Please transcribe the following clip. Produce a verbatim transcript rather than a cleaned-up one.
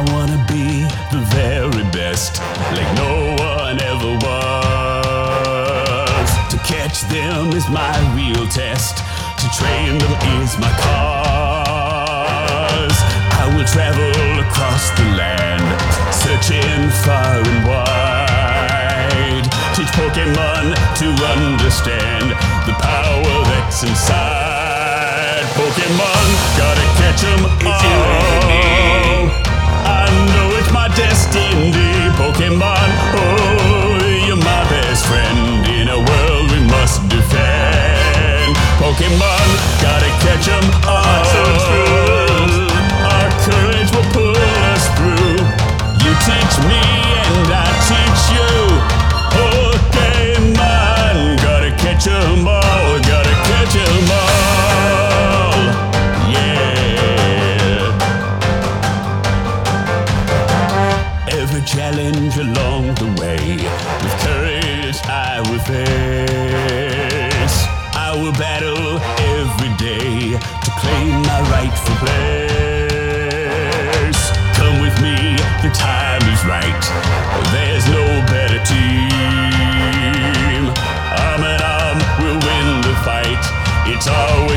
wanna be the very best, like no one ever was. To catch them is my real test, to train them is my cause. I will travel across the land, searching far and wide. Teach Pokemon to understand the power that's inside. Pokemon, gotta catch 'em all. It's you and me. I know it's my destiny. Pokemon, oh, you're my best friend in a world we must defend. Pokemon, gotta catch 'em all. So true. Our courage will pull us through. You teach me and I teach you. Pokemon, gotta catch 'em all. Gotta catch 'em all. Yeah. Every challenge along the way, with courage I will face. I will battle every day to claim my rightful place. Come with me, the time is right. There's no better team. Arm in arm, we'll win the fight. It's always